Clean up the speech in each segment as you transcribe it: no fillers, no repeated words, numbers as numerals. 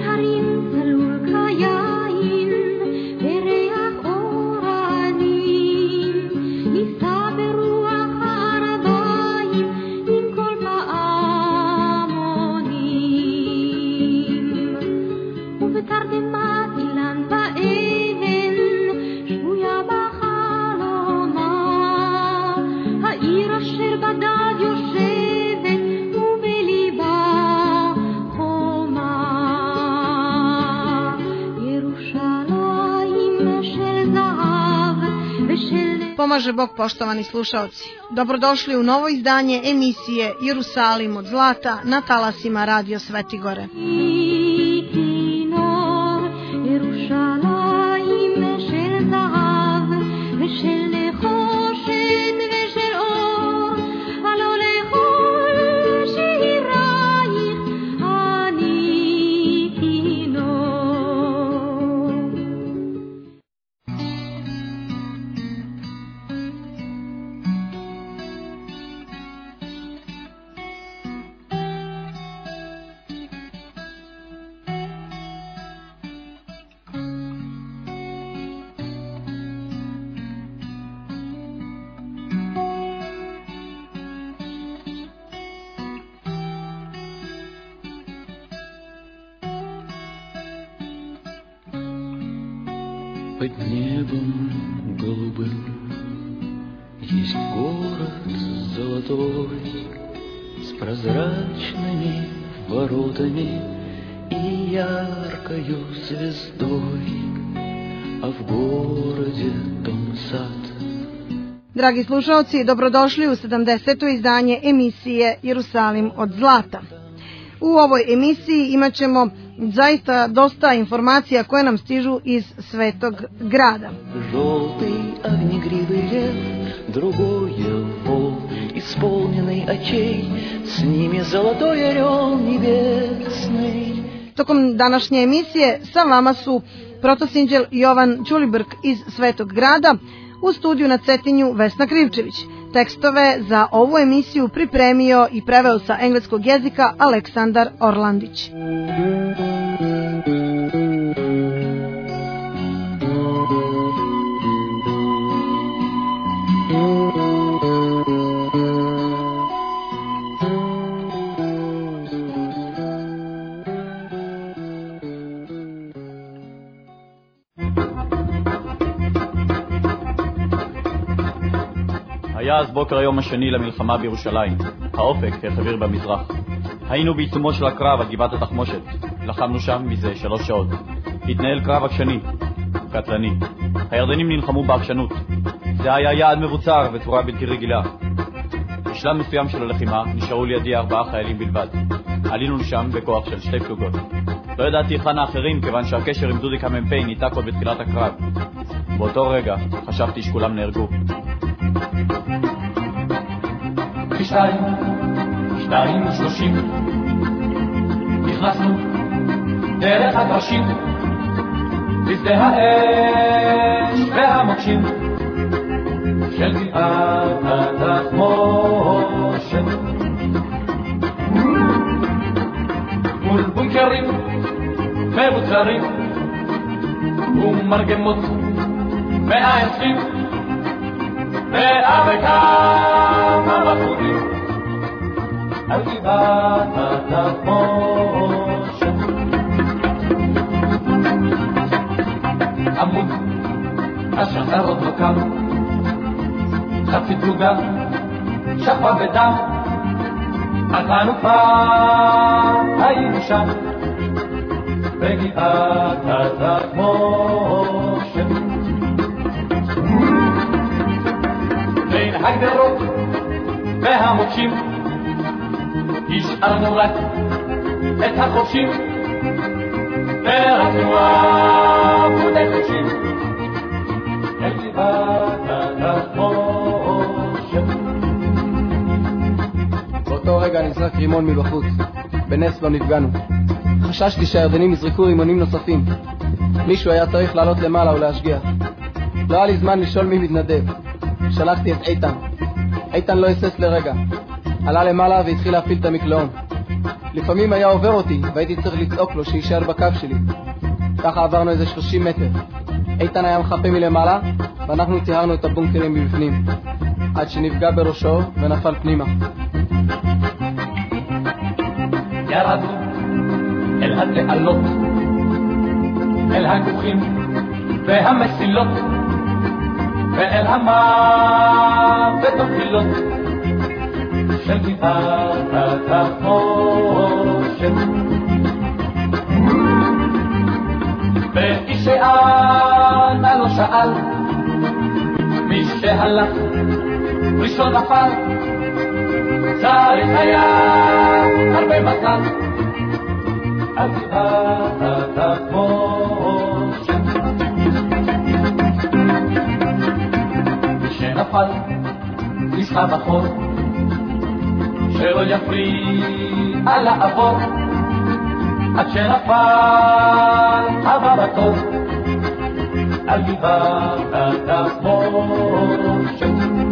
Pomaže Bog, poštovani slušaoci. Dobrodošli u novo izdanje emisije Jerusalim od zlata na talasima Radio Svetigore. Под небом голубым есть город золотой с прозрачными воротами и яркою звездой, а в городе дом сад. Dragi slušalci, dobrodošli u 70. izdanje emisije Jerusalim od zlata. U ovoj emisiji imat ćemo zaista dosta informacija koje nam stižu iz Svetog grada. Желтый огнегривый лев, другое вол, исполненный очей, с ними золотой орел небесный. Tokom današnje emisije sa vama su protosinđel Jovan Ćulibrk iz Svetog grada, u studiju na Cetinju Vesna Krivčević. Tekstove za ovu emisiju pripremio i preveo sa engleskog jezika Aleksandar Orlandić. היה אז בוקר היום השני למלחמה בירושלים. האופק החביר במזרח. היינו בעיצומו של הקרב על גבעת התחמושת. לחמנו שם מזה 3 שעות. התנהל קרב עקשני, קטלני. הירדנים נלחמו בעקשנות. זה היה יעד מבוצר וצורה בלתי רגילה. בשלב מסוים של הלחימה נשארו לידי 4 חיילים בלבד. עלינו לשם בכוח של 2 פלוגות. לא ידעתי היכן האחרים כיוון שהקשר עם דודיק המ"פ ניתק עוד בתחילת הקרב. באותו רגע חשבתי שכולם נהרגו. 2:30 נכנסנו דרך הדרשים בשדה האש והמוקשים של גבעת התחמושת מול בונקרים מבוצרים ומרגמות 120 וכמה בחורים על גבעת התחמושת עמוד השחר עוד לא קם חצי פלוגה שפה בדם החנופה היינו שם בגבעת התחמושת בין הגדרות והמוקשים השארנו רק את החופשים והתנועה מודי חופשים אל גבעת התחמושת. באותו רגע נזרק רימון מבחוץ. בנס לא נפגענו. חששתי שהירדנים יזרקו רימונים נוספים. מישהו היה צריך לעלות למעלה ולהשגיח. לא היה לי זמן לשאול מי מתנדב. שלחתי את איתן. איתן לא היסס לרגע. עלה למעלה והתחיל להפעיל את המקלעון. לפעמים היה עובר אותי והייתי צריך לצעוק לו שישאר בקו שלי. ככה עברנו איזה 30 מטר. איתן היה מחפה מלמעלה ואנחנו ציהרנו את הבונקרים מבפנים עד שנפגע בראשו ונפל פנימה. ירדנו אל התעלות, אל הגוחים והמסילות ואל המוות החילות של גבעת התחמושת. ואיש שאנה לא שאל, מי שהלך ראשון נפל. צריך היה הרבה מזל על גבעת התחמושת. מי שנפל ניסה בחור שלא יפריע לעבור עד שנפל הבא בתור על גבעת התחמושת.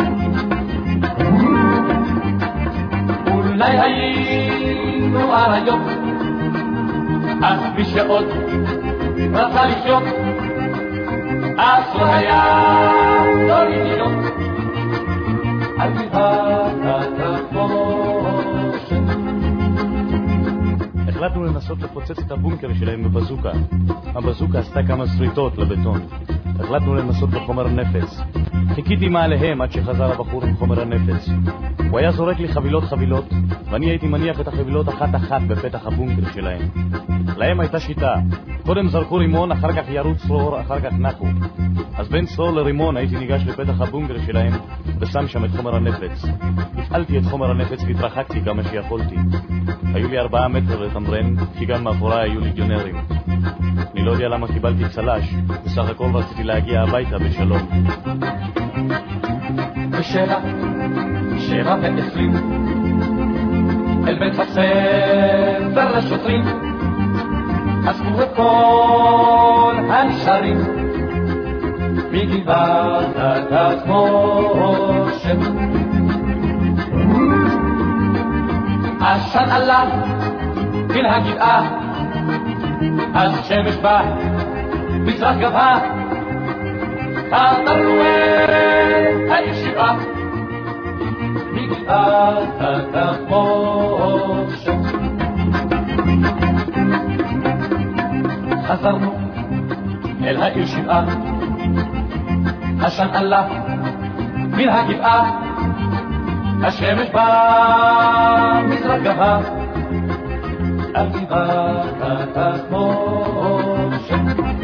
אולי היינו אריות, אז מי שעוד רצה לחיות אסור היה לא לחיות על גבעת התחמושת. החלטנו לנסות לפוצץ את הבונקר שלהם בבזוקה. הבזוקה עשתה כמה שריטות לבטון. החלטנו לנסות בחומר נפץ. חיכיתי מעליהם עד שחזר הבחור עם חומר הנפץ. הוא היה זורק לי חבילות ואני הייתי מניח את החבילות אחת בפתח הבונקר שלהם. להם הייתה שיטה, קודם זרקו רימון, אחר כך ירו צרור, אחר כך נחו. אז בין צרור לרימון הייתי ניגש לפתח הבונקר שלהם ושם שם את חומר הנפץ. הפעלתי את חומר הנפץ והתרחקתי כמה שיכולתי. היו לי 4 מטר לתמרן, כי גם מאחוריי היו ליגיונרים. אני לא יודע למה קיבלתי צלש, בסך הכל רציתי להגיע הביתה בשלום. ב7:20 אל בית הספר לשוטרים אספו את כל הנשארים מגבעת התחמושת. עשן עלה מן הגבעה, אז שמש בא מזרח גבהה, חזרנו אל הישיבה מגבעת התחמושת. חזרנו אל העיר שבעה, עשן עלה מן הגבעה, השמש בא מזרח גבהה על גבעת התחמושת.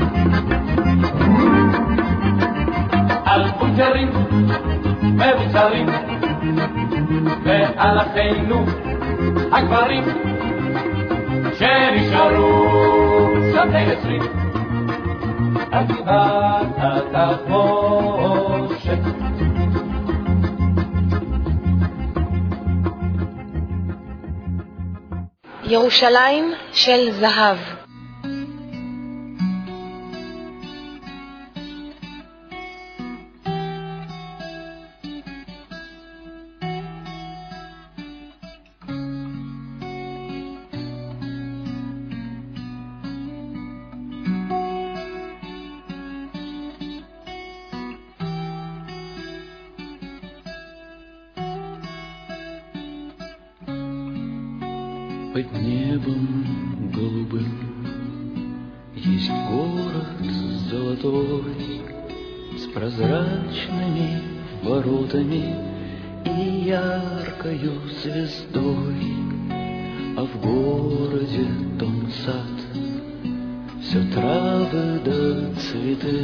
על בונקרים מבוצרים ועל אחינו הגברים שנשארו שנות ה-20 על גבעת התחמושת. ירושלים של זהב. Под небом голубым есть город золотой с прозрачными воротами и яркою звездой, а в городе том сад, все травы да цветы,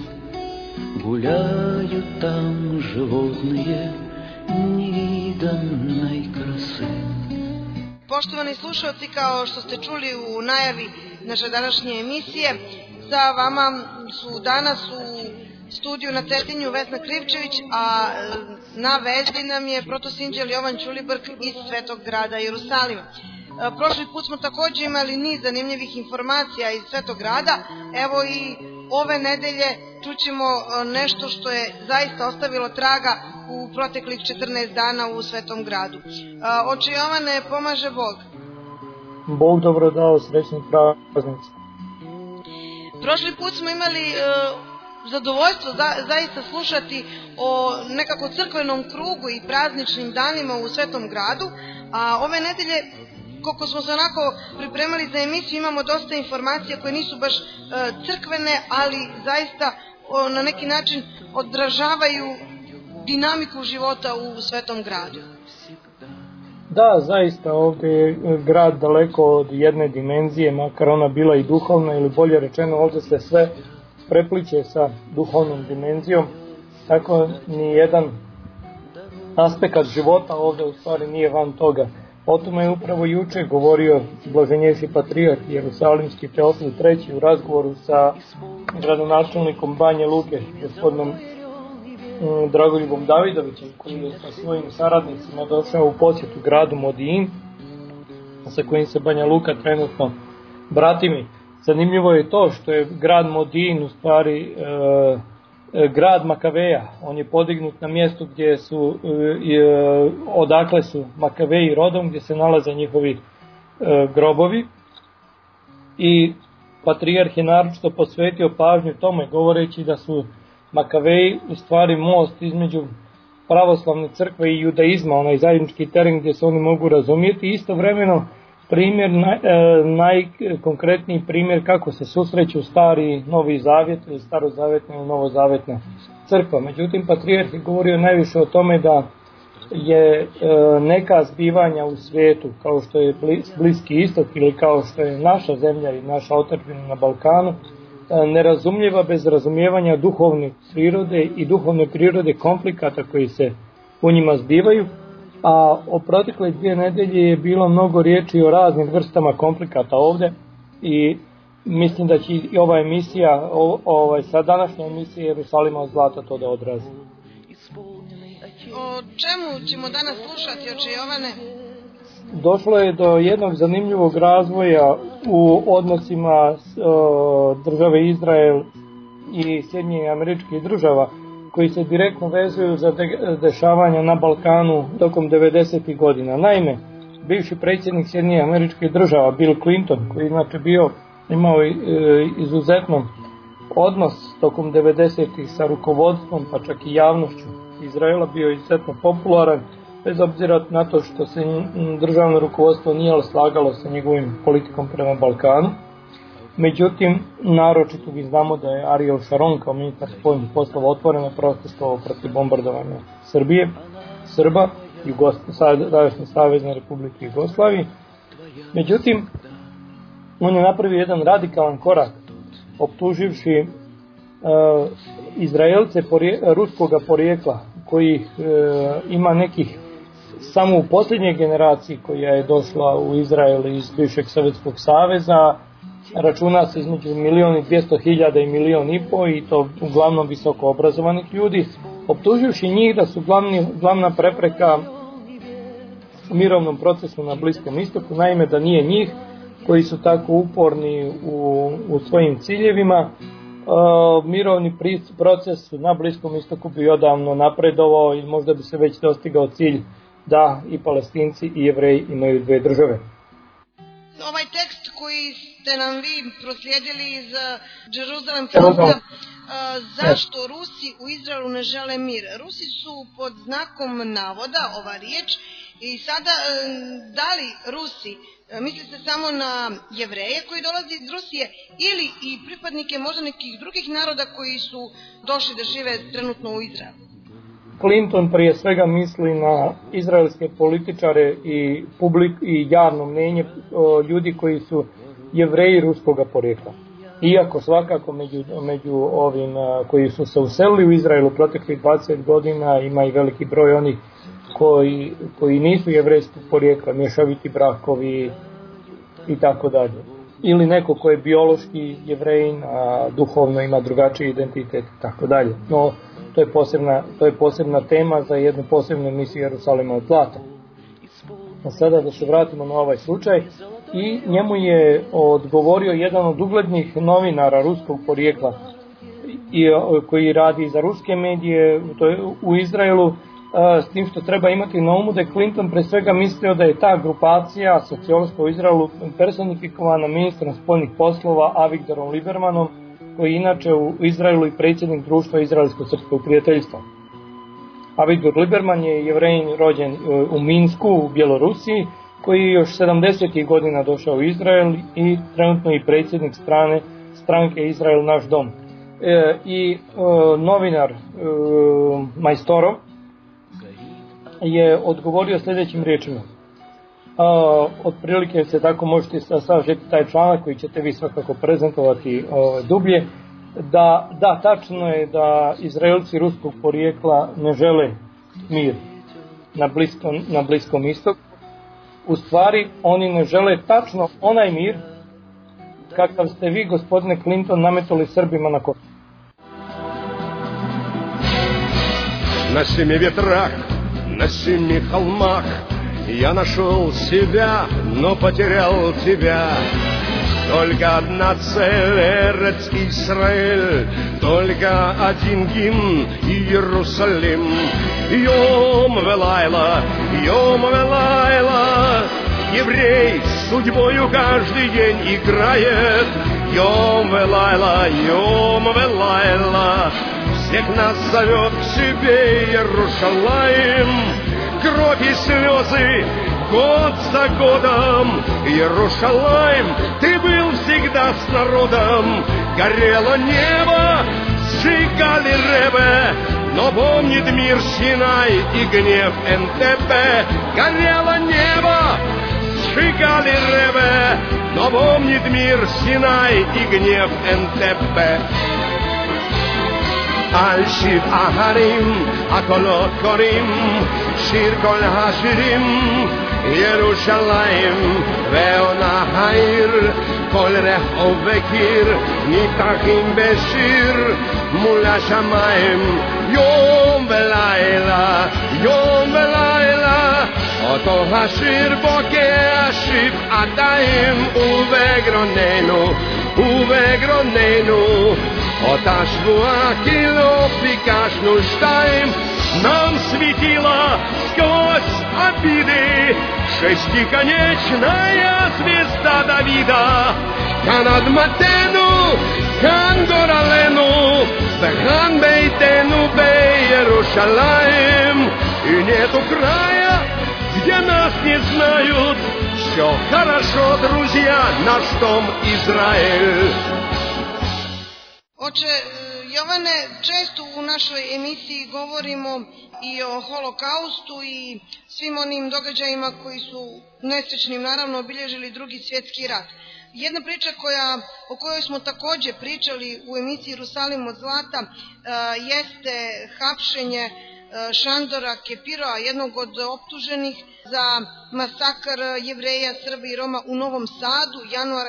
гуляют там животные невиданной красы. Poštovani slušalci, kao što ste čuli u najavi naše današnje emisije, sa vama su danas u studiju na Cetinju Vesna Krivčević, a na vezi nam je protosinđel Jovan Ćulibrk iz Svetog grada Jerusalima. Prošli put smo također imali niz zanimljivih informacija iz Svetog grada, evo i ove nedelje čućemo nešto što je zaista ostavilo traga u proteklih 14 dana u Svetom gradu. Oče Jovane, pomaže Bog. Bog dobro dao, srećni praznici. Prošli put smo imali zadovoljstvo zaista slušati o nekako crkvenom krugu i prazničnim danima u Svetom Gradu, a ove nedelje, koliko smo se onako pripremali za emisiju, imamo dosta informacija koje nisu baš crkvene, ali zaista na neki način odražavaju dinamiku života u Svetom Gradu. Da, zaista ovdje je grad daleko od jedne dimenzije, makar ona bila i duhovna, ili bolje rečeno ovdje se sve prepliče sa duhovnom dimenzijom, tako ni jedan aspekt života ovdje u stvari nije van toga. O tome je upravo juče govorio blaženjejši patrijarh Jerusalimski Teofil III u razgovoru sa gradonačelnikom Banje Luke, gospodinom Dragoljubom Davidovićem, koji je sa svojim saradnicima došao u posjetu gradu Modin, sa kojim se Banja Luka trenutno bratimi. Zanimljivo je to što je grad Modin u stvari grad Makaveja. On je podignut na mjestu gdje su, odakle su Makaveji rodom, gdje se nalaze njihovi grobovi. I patrijarh je naročito posvetio pažnju tome, govoreći da su Makaveji u stvari most između pravoslavne crkve i judaizma, onaj zajednički teren gdje se oni mogu razumjeti. Istovremeno primjer, najkonkretniji primjer kako se susreću stari novi zavjet ili starozavetna ili novozavetna crkva. Međutim, patrijarh je govorio najviše o tome da je neka zbivanja u svijetu, kao što je Bliski istok ili kao što je naša zemlja i naša otadžbina na Balkanu, nerazumljiva bez razumijevanja duhovne prirode i duhovne prirode konflikata koji se u njima zbivaju. A o protekle 2 nedelje je bilo mnogo riječi o raznim vrstama konflikata ovdje i mislim da će i ova emisija, sa današnja emisija Jerusalima od zlata to da odrazi. O čemu ćemo danas slušati, oče Jovane? Došlo je do jednog zanimljivog razvoja u odnosima države Izrael i Sjedinjenih Američkih Država, koji se direktno vezuju za dešavanja na Balkanu tokom 90. godina. Naime, bivši predsjednik Sjedinjenih Američkih Država, Bill Clinton, koji inače imao izuzetno odnos tokom 90. sa rukovodstvom, pa čak i javnošću Izraela, bio izuzetno popularan, bez obzira na to što se državno rukovodstvo nije slagalo sa njegovim politikom prema Balkanu. Međutim, naročito vi znamo da je Ariel Sharon kao ministar spoljnih poslova otvoreno protestovao protiv bombardovanja Srba, tadašnje Savezne Republike Jugoslavije. Međutim, on je napravio jedan radikalan korak, optuživši Izraelce ruskoga porijekla, kojih ima nekih samo u posljednjoj generaciji koja je došla u Izrael iz bivšeg Sovjetskog saveza. Računa se između 1.200.000 i 1,5 milijuna i to uglavnom visoko obrazovanih ljudi, optuživši njih da su glavna prepreka mirovnom procesu na Bliskom istoku. Naime, da nije njih koji su tako uporni u svojim ciljevima, mirovni proces na Bliskom istoku bi odavno napredovao i možda bi se već dostigao cilj da i Palestinci i Jevreji imaju 2 države. Ovaj tekst koji ste nam vi proslijedili iz Jerusalem Council, zašto Rusi u Izraelu ne žele mir? Rusi su pod znakom navoda, ova riječ, i sada da li Rusi, misli se samo na Jevreje koji dolaze iz Rusije ili i pripadnike možda nekih drugih naroda koji su došli da žive trenutno u Izraelu? Clinton prije svega misli na izraelske političare i javno mnenje ljudi koji su Jevreji ruskoga porijekla. Iako svakako među ovim koji su se uselili u Izraelu proteklih 20 godina ima i veliki broj onih koji nisu jevrejskog porijekla, mješoviti brakovi i tako dalje. Ili neko ko je biološki Jevrejin, a duhovno ima drugačiji identitet i tako dalje. No, to je posebna tema za jednu posebnu emisiju Jerusalima od zlata. A sada da se vratimo na ovaj slučaj, i njemu je odgovorio jedan od uglednih novinara ruskog porijekla koji radi za ruske medije u Izraelu, s tim što treba imati na umu da je Clinton pre svega mislio da je ta grupacija sociološka u Izraelu personifikovana ministrom spoljnih poslova Avigdorom Libermanom, koji je inače u Izraelu i predsjednik društva Izraelsko-srpskog prijateljstva. Avigdor Liberman je Jevrejin rođen u Minsku u Bjelorusiji, koji je još 70. godina došao u Izrael i trenutno i predsjednik stranke Izrael naš dom. Novinar Majstorov je odgovorio sljedećim riječima. Otprilike se tako možete sažeti taj članak koji ćete vi svakako prezentovati dublje. Da, tačno je da Izraelci ruskog porijekla ne žele mir na Bliskom istoku. U stvari, oni ne žele tačno onaj mir kakav ste vi, gospodine Clinton, nametali Srbima na Kosovu. На семи ветрах, на семи холмах я нашел себя, но потерял тебя. Только одна цель, Эрец Исраэль, только один гимн, Иерусалим. Йом Велайла, еврей с судьбою каждый день играет. Йом Велайла, всех нас зовет к себе Иерушалаим. Кровь и слезы, год за годом. Иерушалаим, ты был всегда с народом. Горело небо, сжигали Ребе, но помнит мир Синай и гнев НТП. Горело небо, сжигали Ребе, но помнит мир Синай и гнев НТП. על שבעה הרים הקולות קוראים שיר כל השירים ירושלים ועונה העיר כל רחוב וקיר נפתחים בשיר מול השמיים יום ולילה אותו השיר בוקע שבעתיים ובגרוננו אותה שבועה כי לא ביקשנו שתיים нам светила сквозь обиды шестиконечная звезда Давида כאן אדמתנו, כאן גורלנו וכאן ביתנו בירושלים и нету края, где нас не знают все хорошо, друзья, наш дом Израиль. Oče Jovane, često u našoj emisiji govorimo i o holokaustu i svim onim događajima koji su nesrećnim naravno obilježili Drugi svjetski rat. Jedna priča o kojoj smo također pričali u emisiji Jerusalim od zlata jeste hapšenje Šandora Kepiroa, jednog od optuženih za masakr Jevreja, Srba i Roma u Novom Sadu januara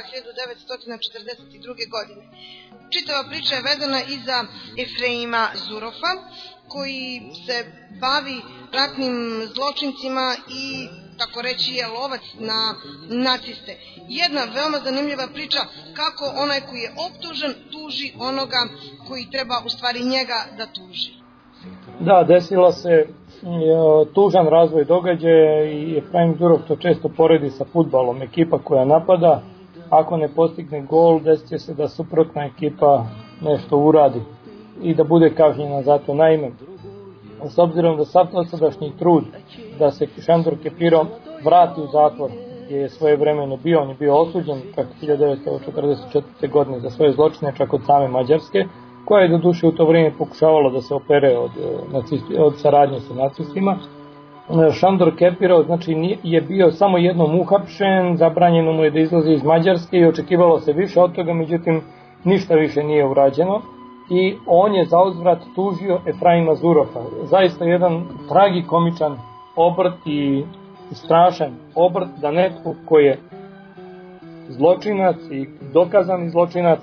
1942. godine. Čitava priča je vezana i za Efreima Zurofa, koji se bavi ratnim zločincima i, tako reći, je lovac na naciste. Jedna veoma zanimljiva priča kako onaj koji je optužen tuži onoga koji treba u stvari njega da tuži. Da, desila se tužan razvoj događaja i Efraim Zurov to često poredi sa fudbalom. Ekipa koja napada, ako ne postigne gol, desit će se da suprotna ekipa nešto uradi i da bude kažnjena za to. Naime, s obzirom da sav dosadašnji trud da se Šandor Kepiro vrati u zatvor gdje je svojevremeno bio, on je bio osuđen čak 1944. godine za svoje zločine čak od same Mađarske, koja je do duše u to vrijeme pokušavala da se opere od saradnje sa nacistima. Šandor Kepiro znači je bio samo jednom uhapšen, zabranjeno mu je da izlazi iz Mađarske i očekivalo se više od toga, međutim ništa više nije urađeno i on je zauzvrat tužio Efraima Zurofa. Zaista jedan tragikomičan obrt i strašan obrt da netko koji je zločinac i dokazani zločinac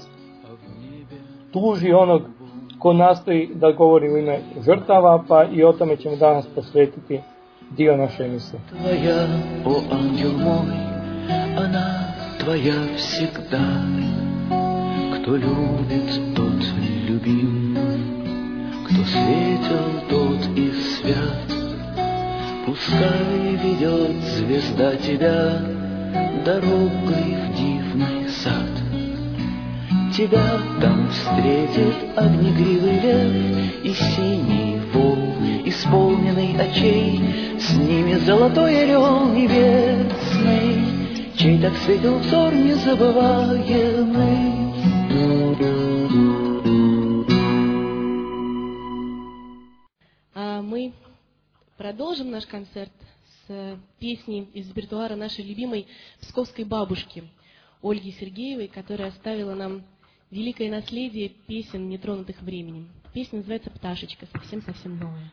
tuži onog ko nastoji da govori u ime žrtava, pa i o tome ćemo danas posvetiti dio naše emisije. Твоя, о ангел мой, она твоя всегда. Кто любит, тот любим, кто светел, тот и свят. Пускай ведет звезда тебя дорогой в дивный сад. Тебя там встретит огнегривый лев и синий волк, исполненный очей, с ними золотой орел небесный, чей так светил взор незабываемый. Мы продолжим наш концерт с песней из репертуара нашей любимой псковской бабушки Ольги Сергеевой, которая оставила нам великое наследие песен, нетронутых временем. Песня называется «Пташечка», совсем-совсем новая.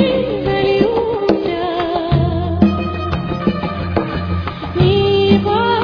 Bye.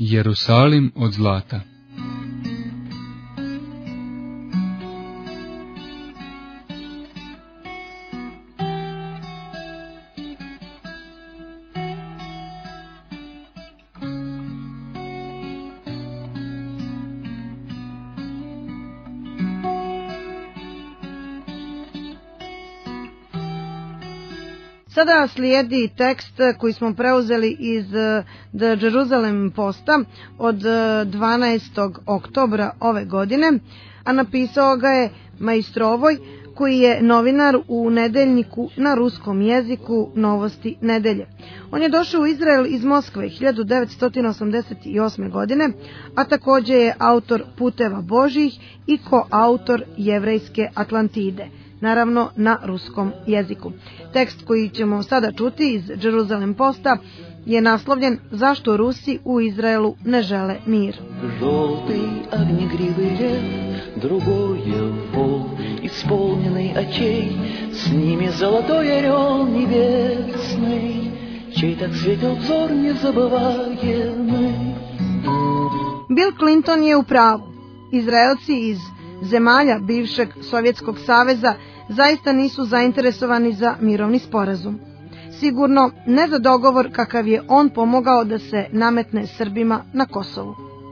Jerusalim od zlata. Sada slijedi tekst koji smo preuzeli iz The Jerusalem Posta od 12. oktobra ove godine, a napisao ga je Majstrovoj, koji je novinar u nedeljniku na ruskom jeziku Novosti nedelje. On je došao u Izrael iz Moskve 1988. godine, a takođe je autor Puteva Božjih i koautor Jevrejske Atlantide, naravno na ruskom jeziku. Tekst koji ćemo sada čuti iz Jerusalem Posta je naslovljen Zašto Rusi u Izraelu ne žele mir. Žoltый огнегривый лев, другое вол, исполненный очей, с ними золотой орел небесный, чей так светил взор незабываемый. Bill Clinton je u pravu. Izraelci iz zemalja bivšeg Sovjetskog saveza zaista nisu zainteresovani za mirovni sporazum. Sigurno ne za dogovor kakav je on pomogao da se nametne Srbima na Kosovu.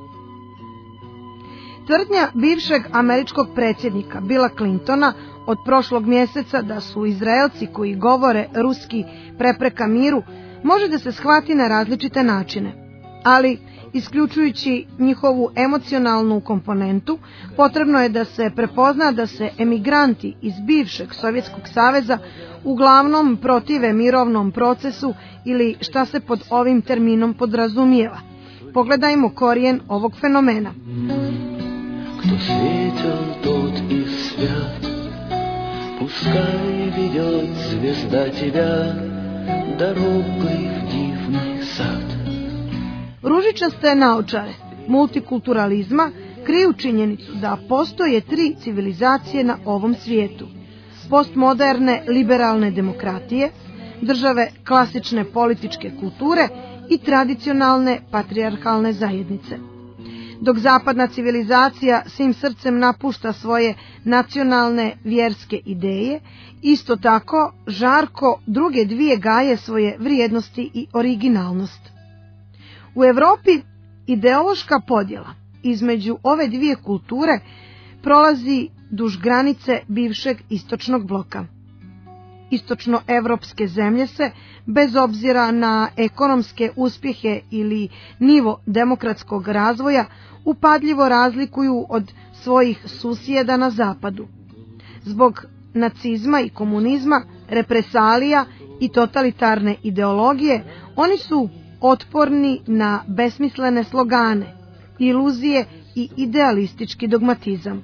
Tvrdnja bivšeg američkog predsjednika Billa Clintona od prošlog mjeseca da su Izraelci koji govore ruski prepreka miru može da se shvati na različite načine, ali isključujući njihovu emocionalnu komponentu, potrebno je da se prepozna da se emigranti iz bivšeg Sovjetskog saveza uglavnom protive mirovnom procesu ili šta se pod ovim terminom podrazumijeva. Pogledajmo korijen ovog fenomena. Кто светил, тот и свят, пускай ведет звезда тебя дорогой в дивный сад. Ružičaste naočare multikulturalizma kriju činjenicu da postoje 3 civilizacije na ovom svijetu. Postmoderne liberalne demokratije, države klasične političke kulture i tradicionalne patrijarhalne zajednice. Dok zapadna civilizacija svim srcem napušta svoje nacionalne vjerske ideje, isto tako žarko druge dvije gaje svoje vrijednosti i originalnost. U Evropi ideološka podjela između ove dvije kulture prolazi duž granice bivšeg istočnog bloka. Istočnoevropske zemlje se, bez obzira na ekonomske uspjehe ili nivo demokratskog razvoja, upadljivo razlikuju od svojih susjeda na zapadu. Zbog nacizma i komunizma, represalija i totalitarne ideologije, oni su otporni na besmislene slogane, iluzije i idealistički dogmatizam.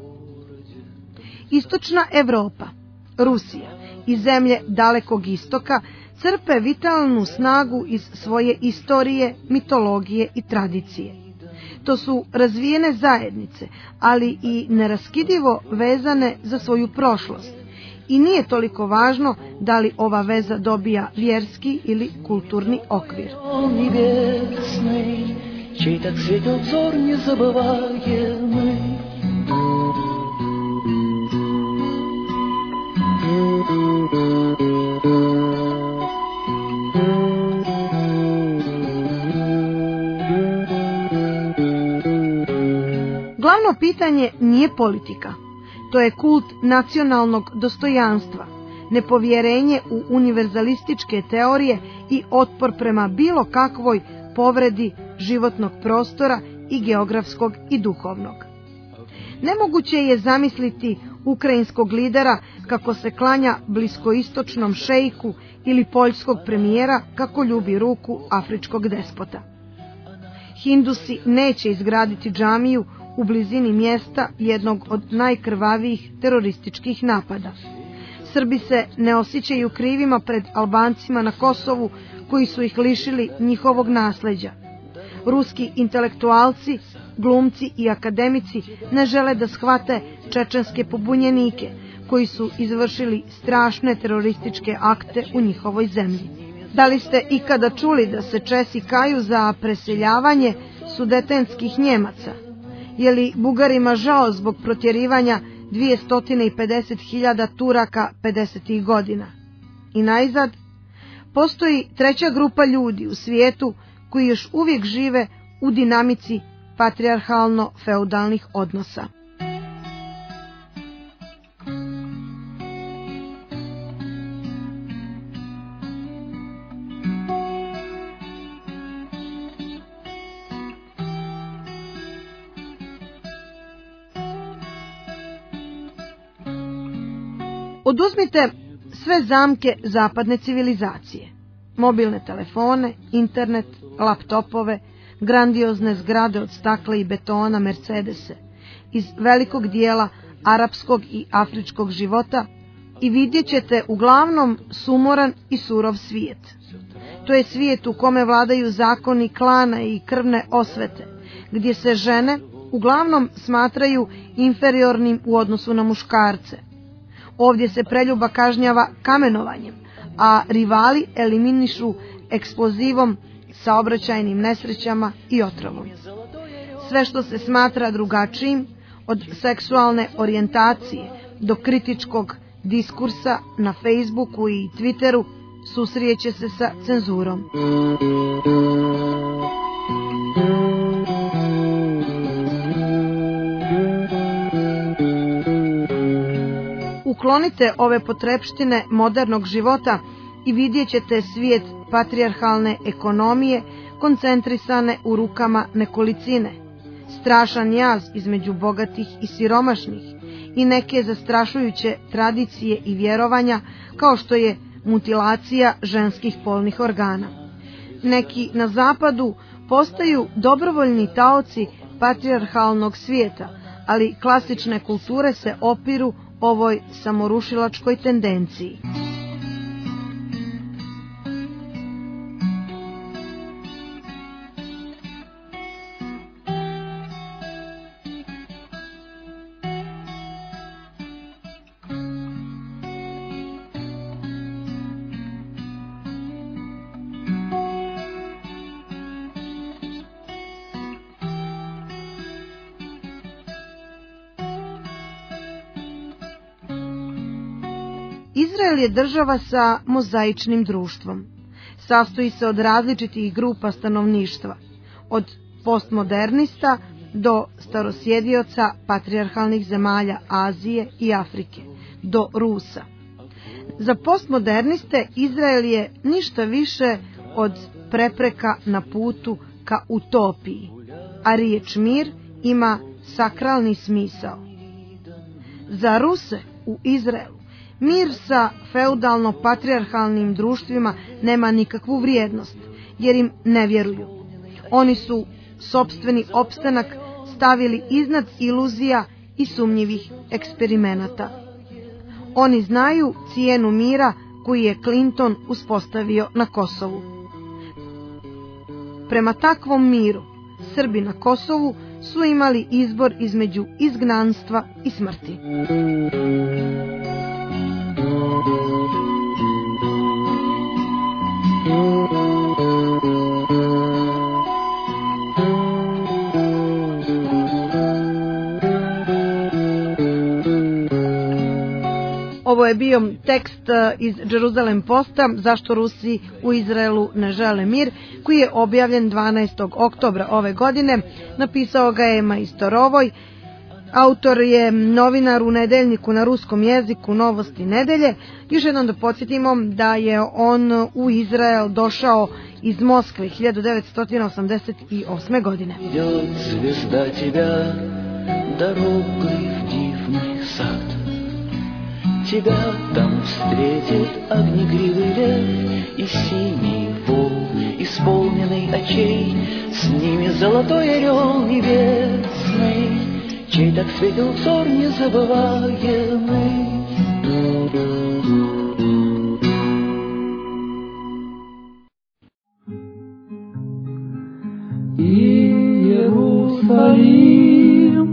Istočna Evropa, Rusija i zemlje Dalekog istoka crpe vitalnu snagu iz svoje istorije, mitologije i tradicije. To su razvijene zajednice, ali i neraskidivo vezane za svoju prošlost. I nije toliko važno da li ova veza dobija vjerski ili kulturni okvir. Glavno pitanje nije politika. To je kult nacionalnog dostojanstva, nepovjerenje u univerzalističke teorije i otpor prema bilo kakvoj povredi životnog prostora i geografskog i duhovnog. Nemoguće je zamisliti ukrajinskog lidera kako se klanja bliskoistočnom šejku ili poljskog premijera kako ljubi ruku afričkog despota. Hindusi neće izgraditi džamiju u blizini mjesta jednog od najkrvavijih terorističkih napada. Srbi se ne osjećaju krivima pred Albancima na Kosovu koji su ih lišili njihovog nasleđa. Ruski intelektualci, glumci i akademici ne žele da shvate čečenske pobunjenike koji su izvršili strašne terorističke akte u njihovoj zemlji. Da li ste ikada čuli da se Česi kaju za preseljavanje sudetenskih Njemaca? Je li Bugarima žao zbog protjerivanja 250.000 Turaka 50. godina? I najzad, postoji treća grupa ljudi u svijetu koji još uvijek žive u dinamici patrijarhalno-feudalnih odnosa. Oduzmite sve zamke zapadne civilizacije, mobilne telefone, internet, laptopove, grandiozne zgrade od stakla i betona, Mercedese, iz velikog dijela arapskog i afričkog života i vidjet ćete uglavnom sumoran i surov svijet. To je svijet u kome vladaju zakoni klana i krvne osvete, gdje se žene uglavnom smatraju inferiornim u odnosu na muškarce. Ovdje se preljuba kažnjava kamenovanjem, a rivali eliminišu eksplozivom, saobraćajnim nesrećama i otrovom. Sve što se smatra drugačijim, od seksualne orijentacije do kritičkog diskursa na Facebooku i Twitteru, susrijeće se sa cenzurom. Uklonite ove potrepštine modernog života i vidjet ćete svijet patrijarhalne ekonomije koncentrisane u rukama nekolicine, strašan jaz između bogatih i siromašnih i neke zastrašujuće tradicije i vjerovanja kao što je mutilacija ženskih polnih organa. Neki na zapadu postaju dobrovoljni taoci patrijarhalnog svijeta, ali klasične kulture se opiru ovoj samorušilačkoj tendenciji. Izrael je država sa mozaičnim društvom. Sastoji se od različitih grupa stanovništva, od postmodernista do starosjedioca patrijarhalnih zemalja Azije i Afrike, do Rusa. Za postmoderniste Izrael je ništa više od prepreka na putu ka utopiji, a riječ mir ima sakralni smisao. Za Ruse u Izraelu mir sa feudalno-patrijarhalnim društvima nema nikakvu vrijednost, jer im ne vjeruju. Oni su sopstveni opstanak stavili iznad iluzija i sumnjivih eksperimenata. Oni znaju cijenu mira koji je Clinton uspostavio na Kosovu. Prema takvom miru, Srbi na Kosovu su imali izbor između izgnanstva i smrti. Ovo je bio tekst iz Jerusalem Posta, zašto Rusi u Izraelu ne žele mir, koji je objavljen 12. oktobra ove godine. Napisao ga je majstor Rovoj. Autor je novinar u nedeljniku na ruskom jeziku Novosti nedelje. Još jednom da podsjetimo da je on u Izrael došao iz Moskve 1988. godine. Звезда тебя дорогой в дивный сад. Тебя там встретит огнегривый лев и синий волк, исполненный очей, с ними золотой орел небесный, чей так светил взор незабываемый. Иерусалим,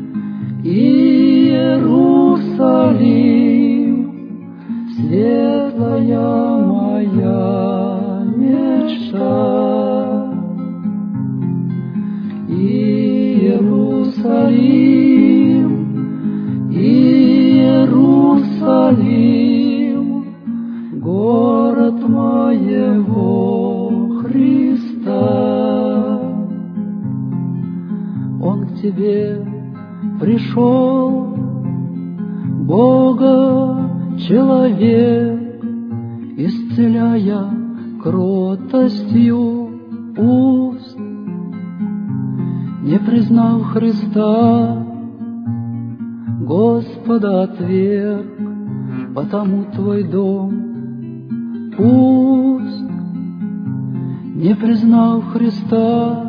Иерусалим, светлая моя мечта. Иерусалим, Иерусалим, город моего Христа. Он к тебе пришел, Бога человек, исцеляя кротостью уст. Не признав Христа, Господа отверг, потому твой дом пуст. Не признав Христа,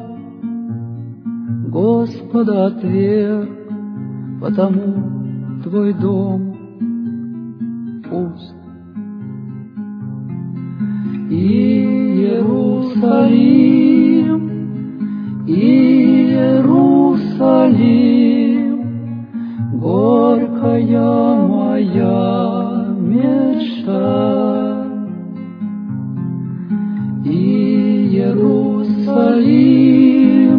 Господа отверг, потому твой дом пуст. Иерусалим, Иерусалим, горькая моя мечта. Иерусалим,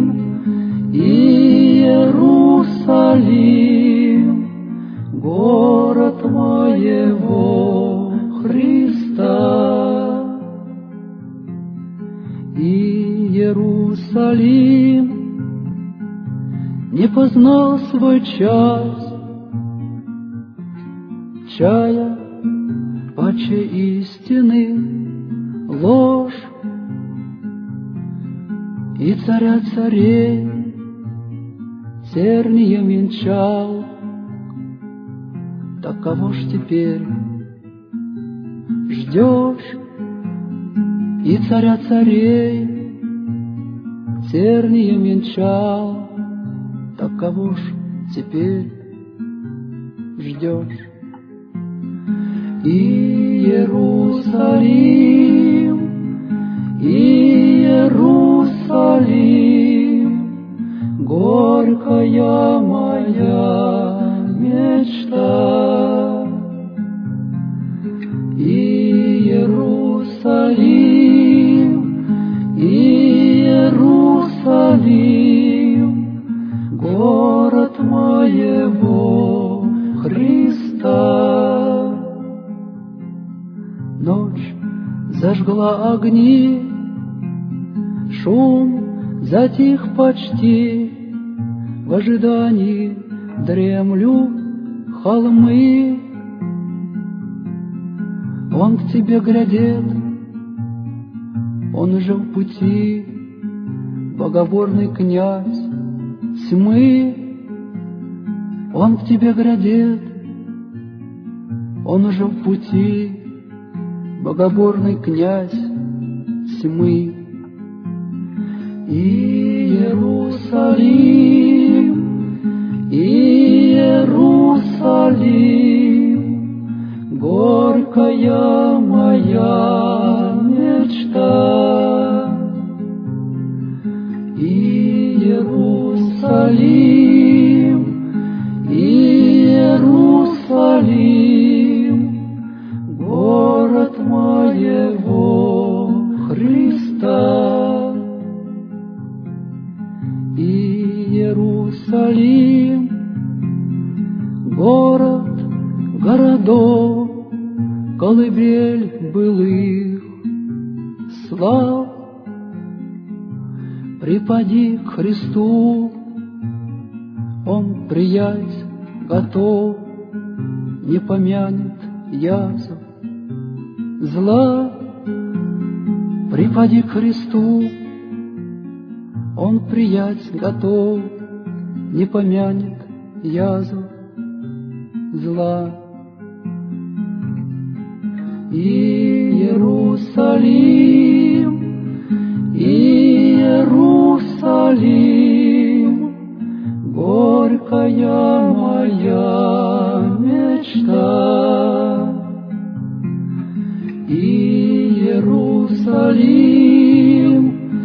Иерусалим, город моего Христа. Иерусалим не познал свой час, чая паче истины ложь, и царя царей тернием венчал. Так кого ж теперь ждешь? И царя царей тернием венчал. Так кого ж теперь ждешь? Иерусалим, Иерусалим, горькая моя мечта. Иерусалим, Иерусалим, город моего Христа. Ночь зажгла огни, шум затих почти, в ожидании дремлю холмы. Он к тебе глядит, он уже в пути, богоборный князь тьмы. Он к тебе глядит, он уже в пути, богоборный князь тьмы. Иерусалим, Иерусалим, горькая моя мечта. Иерусалим, Иерусалим, город моего Христа. Иерусалим, город городов, колыбель былых слав. Припади к Христу, Он приять готов, не помянет язв зла. Припади к Христу, Он приять готов, не помянет язв зла. Иерусалим, Иерусалим, горькая моя мечта. Иерусалим,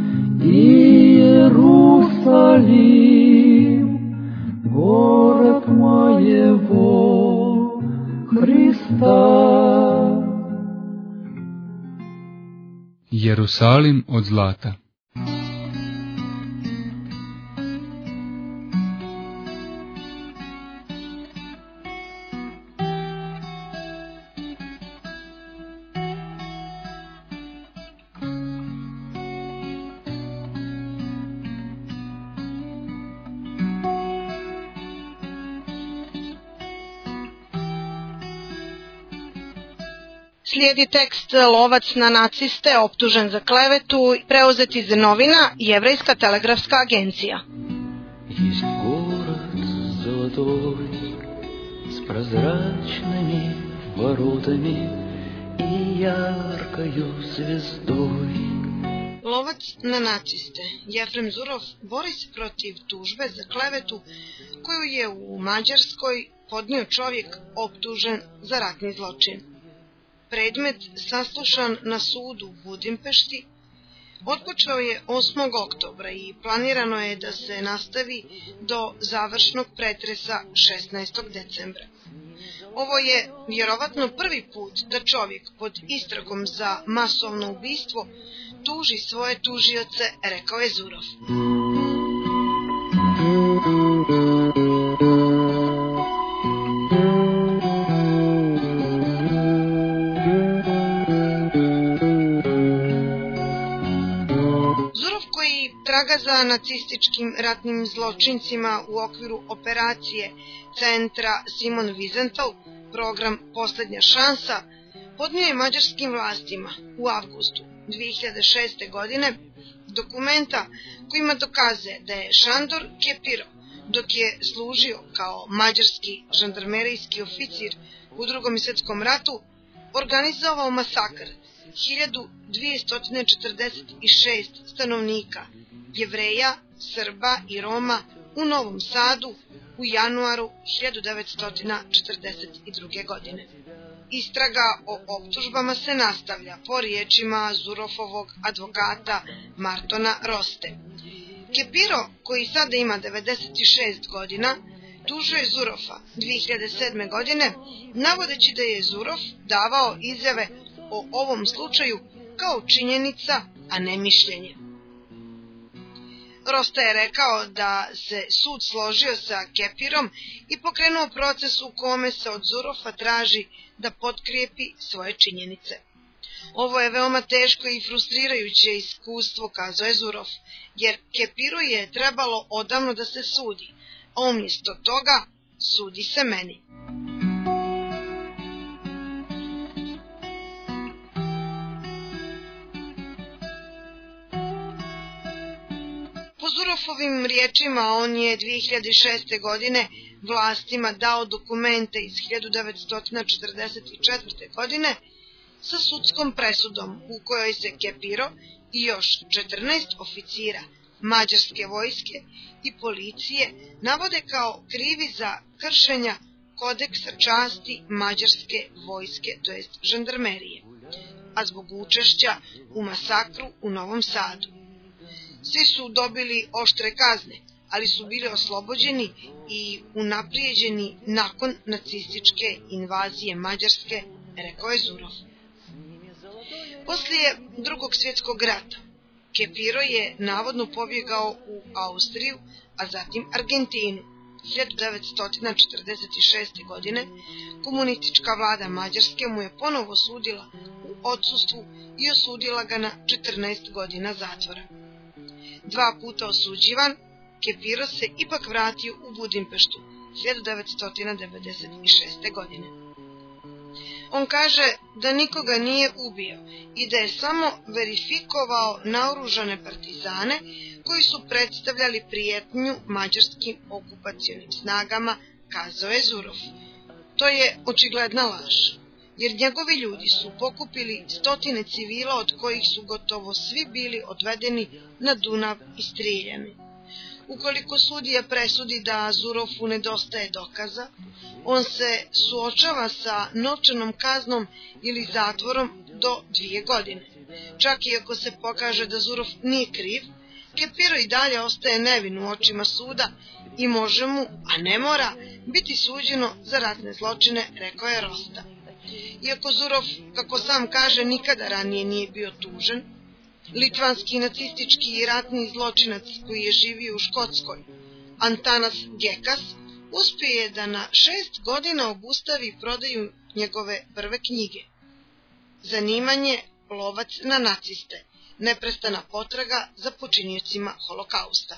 Иерусалим, город моего Христа. Jerusalim od zlata. Slijedi tekst Lovac na naciste, optužen za klevetu, preuzet iz novina Jevrejska telegrafska agencija. Есть город золотой с прозрачными воротами и яркою звездой. Lovac na naciste. Jefrem Zurov bori se protiv tužbe za klevetu koju je u Mađarskoj podnio čovjek optužen za ratni zločin. Predmet saslušan na sudu u Budimpešti otpočeo je 8. oktobra i planirano je da se nastavi do završnog pretresa 16. decembra. Ovo je vjerovatno prvi put da čovjek pod istragom za masovno ubistvo tuži svoje tužioce, rekao je Zurov. Zurov, koji traga za nacističkim ratnim zločincima u okviru operacije centra Simon Wiesenthal, program Poslednja šansa, podnio je mađarskim vlastima u avgustu 2006. godine dokumenta kojima dokaze da je Šandor Kepiro, dok je služio kao mađarski žandarmerijski oficir u Drugom svjetskom ratu, organizovao masakr 1246 stanovnika, Jevreja, Srba i Roma u Novom Sadu u januaru 1942. godine. Istraga o optužbama se nastavlja po riječima Zurofovog advokata Martona Roste. Kepiro, koji sada ima 96 godina, tužio je Zurofa 2007. godine, navodeći da je Zurov davao izjave o ovom slučaju kao činjenica, a ne mišljenje. Rosta je rekao da se sud složio sa Kepirom i pokrenuo proces u kome se od Zurofa traži da potkrijepi svoje činjenice. Ovo je veoma teško i frustrirajuće iskustvo, kazao je Zurov, jer Kepiru je trebalo odavno da se sudi, a umjesto toga sudi se meni. Po Zurofovim riječima, on je 2006. godine vlastima dao dokumente iz 1944. godine sa sudskom presudom u kojoj se Kepiro i još 14 oficira mađarske vojske i policije navode kao krivi za kršenja kodeksa časti mađarske vojske, to jest žandarmerije, a zbog učešća u masakru u Novom Sadu. Svi su dobili oštre kazne, ali su bili oslobođeni i unaprijeđeni nakon nacističke invazije Mađarske, rekao je Zurov. Poslije Drugog svjetskog rata, Kepiro je navodno pobjegao u Austriju, a zatim Argentinu. 1946. godine komunistička vlada Mađarske mu je ponovo sudila u odsustvu i osudila ga na 14 godina zatvora. 2 puta osuđivan, Kepiro se ipak vratio u Budimpeštu 1996. godine. On kaže da nikoga nije ubio i da je samo verifikovao naoružane partizane koji su predstavljali prijetnju mađarskim okupacionim snagama, kazao je Zurov. To je očigledna laž, jer njegovi ljudi su pokupili stotine civila, od kojih su gotovo svi bili odvedeni na Dunav i strijeljani. Ukoliko sudija presudi da Zurofu nedostaje dokaza, on se suočava sa novčanom kaznom ili zatvorom do 2 godine. Čak i ako se pokaže da Zurov nije kriv, Kepiro i dalje ostaje nevin u očima suda i može mu, a ne mora, biti suđeno za ratne zločine, rekao je Rosta. Iako Zurov, kako sam kaže, nikada ranije nije bio tužen, litvanski nacistički i ratni zločinac koji je živio u Škotskoj, Antanas Gekas, uspio je da na 6 godina obustavi prodaju njegove prve knjige. Zanimanje lovac na naciste, neprestana potraga za počiniocima holokausta.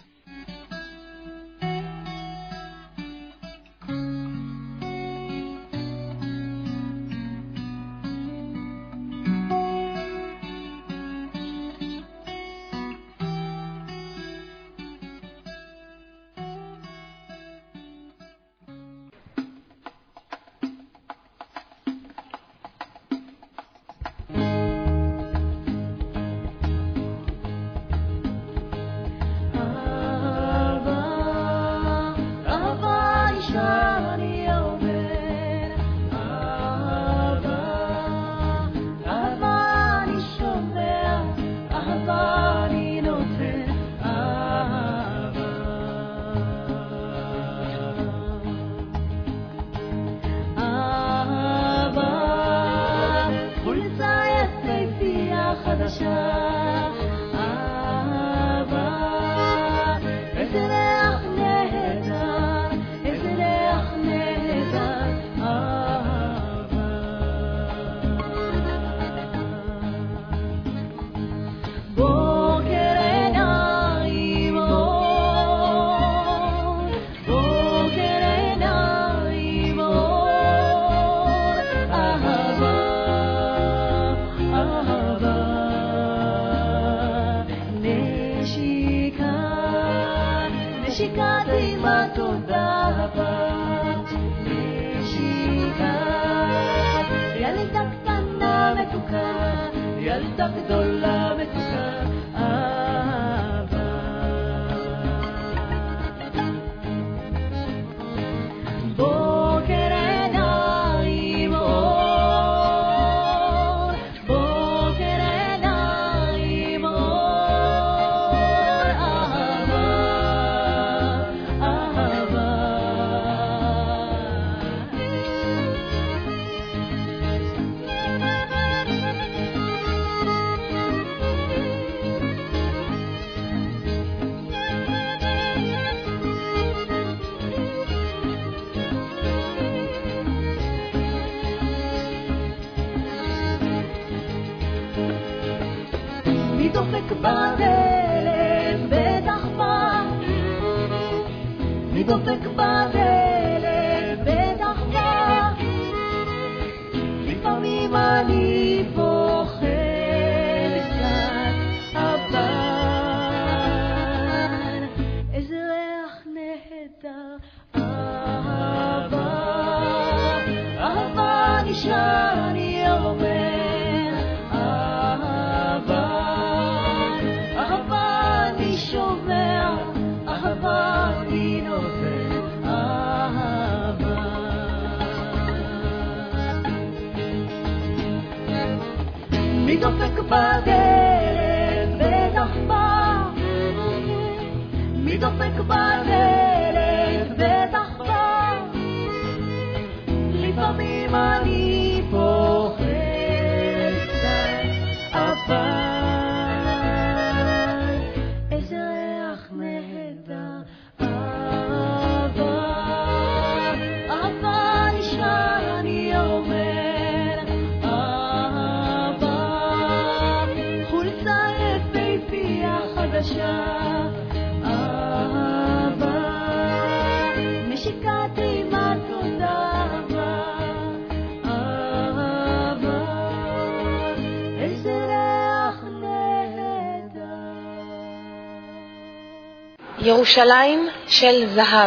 ירושלים של זהב.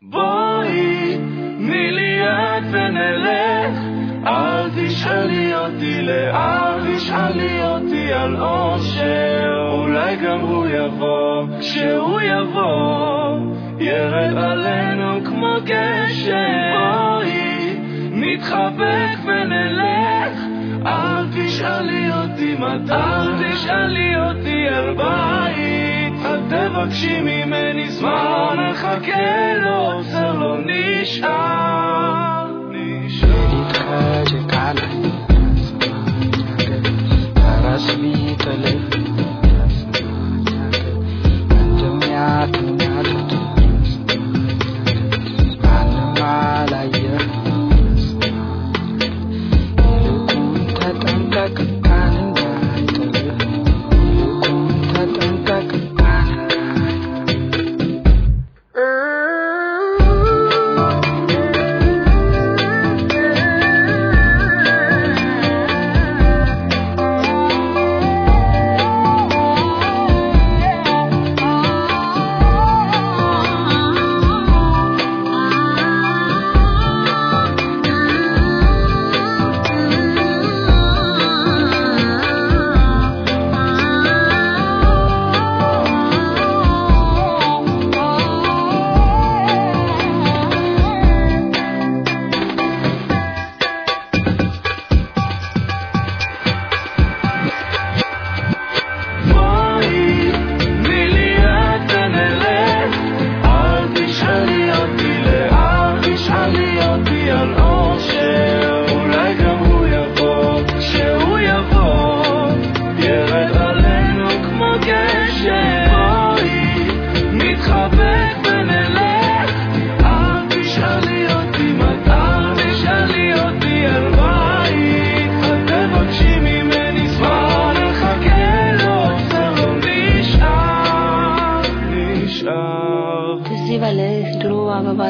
בואי, תני לי יד ונלך, אל תשאלי אותי לאן, תשאלי אותי על אושר, אולי גם הוא יבוא, כשהוא יבוא, ירד עלינו כמו גשם. בואי, נתחבק ונלך, אל תשאלי אותי מתי, אל תשאלי אותי על בית, אל תבקשי ממני זמן, נחכה לו, עוצר לא נשאר, איתך שקל הרס לי את הלב דמיית נעדות הנמל היה אלוקום תתנתק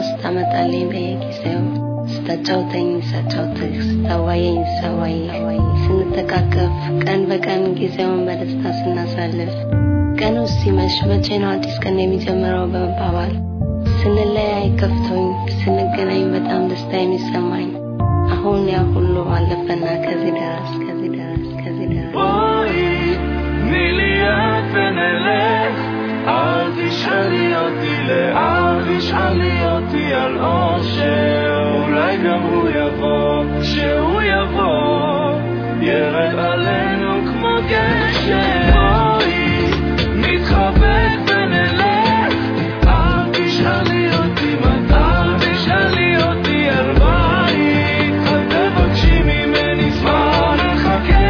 ስታመጣልኝ በየጊዜው ስታጫውተኝ ሳጫውትህ ስታዋየኝ ሳዋይ ስንተቃቀፍ ቀን በቀን ጊዜውን በደስታ ስናሳልፍ ቀኑ ሲመሽ መቼ ነው አዲስ ቀን የሚጀምረው በመባባል ስንለያይ ከፍቶኝ ስንገናኝ በጣም ደስታ የሚሰማኝ አሁን ያ ሁሉ አለፈና ከዚህ ደረስ בואי, תני לי יד ונלך אל תשאלי אותי לאן, תשאלי אותי על אושר אולי גם הוא יבוא, שהוא יבוא ירד עלינו כמו גשם בואי, נתחבק ונלך אל תשאלי אותי מתי, תשאלי אותי על בית אל תבקשי ממני זמן נחכה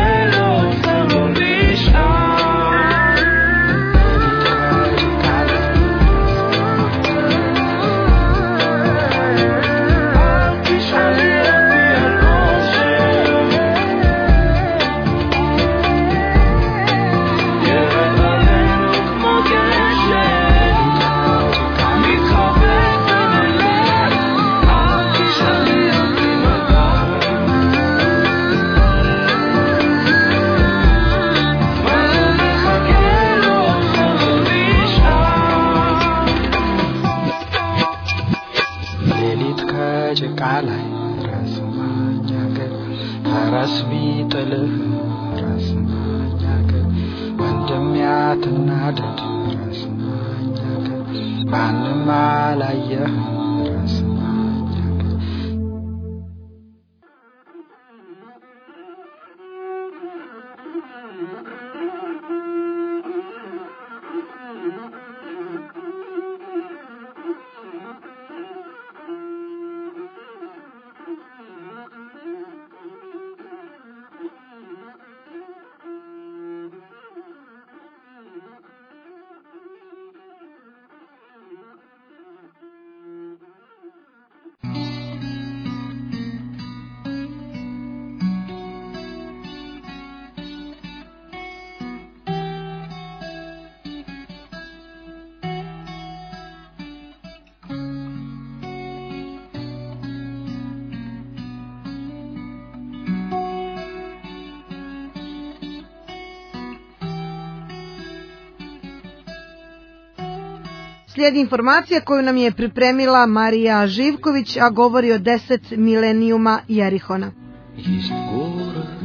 Slijedi informacija koju nam je pripremila Marija Živković, a govori o 10 milenijuma Jerihona. Есть город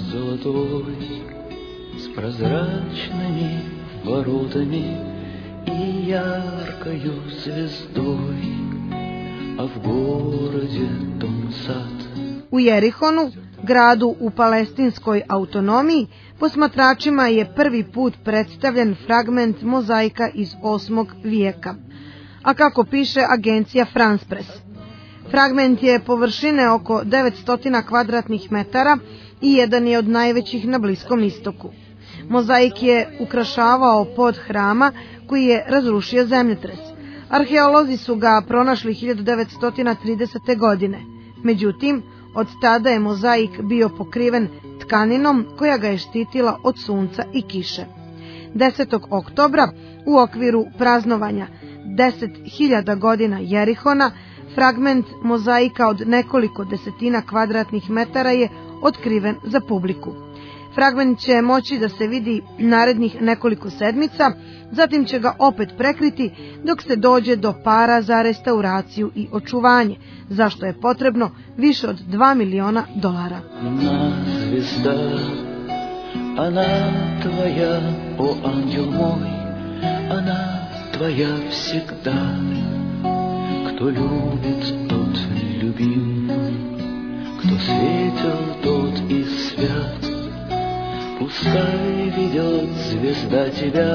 золотой с прозрачными воротами и яркою звездой, а в городе дом сад. U Jerihonu, gradu u palestinskoj autonomiji, posmatračima je prvi put predstavljen fragment mozaika iz 8. vijeka. A kako piše agencija France Press, fragment je površine oko 900 kvadratnih metara i jedan je od najvećih na Bliskom istoku. Mozaik je ukrašavao pod hrama koji je razrušio zemljotres. Arheolozi su ga pronašli 1930. godine. Međutim, od tada je mozaik bio pokriven tkaninom koja ga je štitila od sunca i kiše. 10. oktobra u okviru praznovanja 10.000 godina Jerihona, fragment mozaika od nekoliko desetina kvadratnih metara je otkriven za publiku. Fragment će moći da se vidi narednih nekoliko sedmica, zatim će ga opet prekriti dok se dođe do para za restauraciju i očuvanje, zašto je potrebno više od $2 miliona. Звезда, она твоя, о ангел мой, она твоя всегда. Кто любит, тот любим, кто светил, тот и свят. Пускай ведет звезда тебя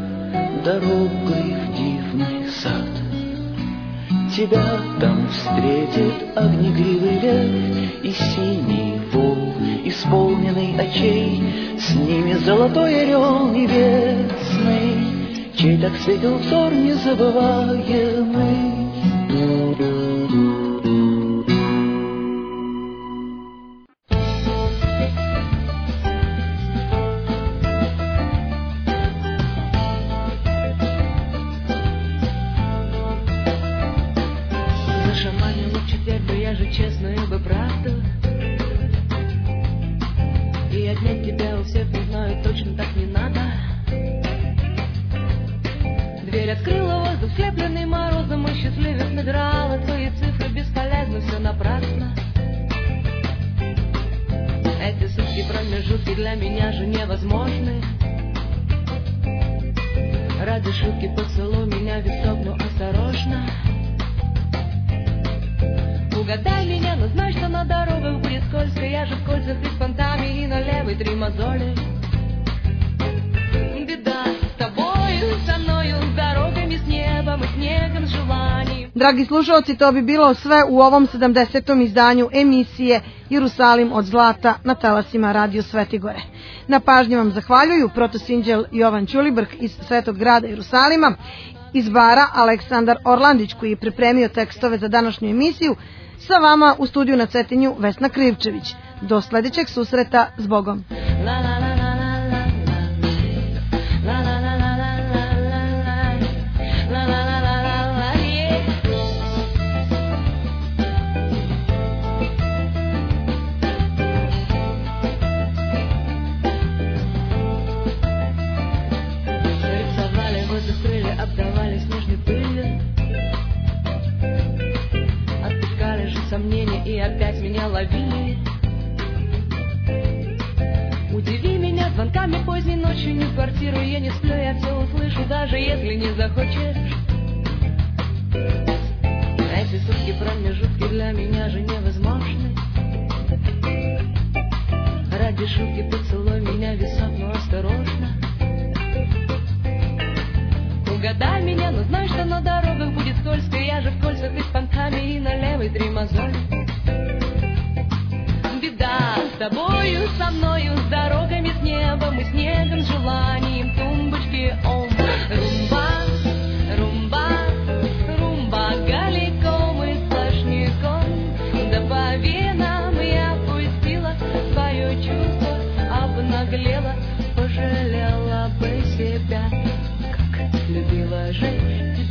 дорогой в дивный сад. Тебя там встретит огнегривый лев и синий волк, исполненный очей, с ними золотой орел небесный, чей так светил взор незабываемый. честную бы правду. И отнять тебя у всех, не знаю, точно так не надо. Дверь открыла воздух, слепленный морозом, и счастливец надрала твои цифры, бесполезно, все напрасно. Эти сутки промежутки для меня же невозможны. Ради шутки поцелуй меня в висок, но осторожно. Угадай меня, но знай, что на дорогах будет скользко. Я же в кольцах и с понтами, и на левой 3 мозоли. Беда с тобою, со мною, с дорогами, с небом и снегом, с желанием. Dragi slušalci, to bi bilo sve u ovom 70. izdanju emisije Jerusalim od zlata na talasima Radio Svetigore. Na pažnji vam zahvaljuju protosinđel Jovan Ćulibrk iz Svetog grada Jerusalima, iz Bara Aleksandar Orlandić koji je pripremio tekstove za današnju emisiju, sa vama u studiju na Cetinju Vesna Krivčević. Do sljedećeg susreta, s Bogom. Обдавали снежной пылью, отпускали же сомнения и опять меня ловили. Удиви меня звонками поздней ночью, не в квартиру я не сплю, я все услышу, даже если не захочешь. Эти сутки промежутки для меня же невозможны. Ради шутки поцелуй меня в висок, но осторожно. Угадай меня, но знай, что на дорогах будет скользко. Я же в кольцах и с понтами, и на левой 3 мозоли. Беда с тобою, со мною, с дорогами, с небом и снегом, с желанием тумбочки. Ом, румба, румба, румба, голиком и сплошняком. Да по венам я пустила свое чувство, обнаглела, пожалела бы себя. Любила жить.